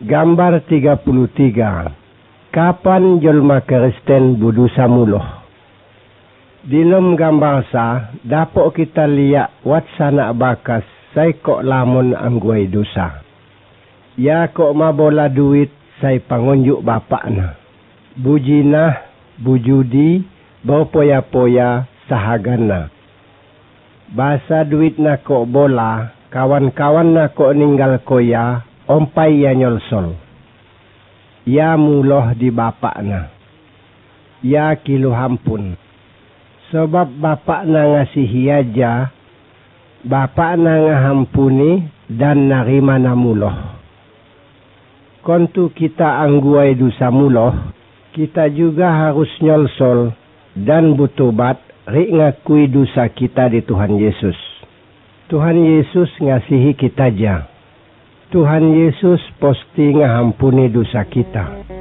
Gambar 33. Kapan jelma Kristen budusa muloh? Dilem gambar sa, dapat kita lihat watsana bakas saya kok lamun angguai dosa. Ya kok mabola duit saya pangunjuk bapakna. Bujina, bujudi, bau poya-poya sahagana. Basa duit na kok bola, kawan-kawan na kok ninggal koya, ompai ya nyolsol. Ya muloh di bapakna. Ya kilo hampun. Sebab bapakna ngasihi aja, bapakna ngahampuni dan narima na muloh. Kontu kita angguai dosa muloh, kita juga harus nyolsol dan butobat rik ngakui dosa kita di Tuhan Yesus. Tuhan Yesus ngasihi kita aja. Tuhan Yesus pasti ngahampuni dosa kita.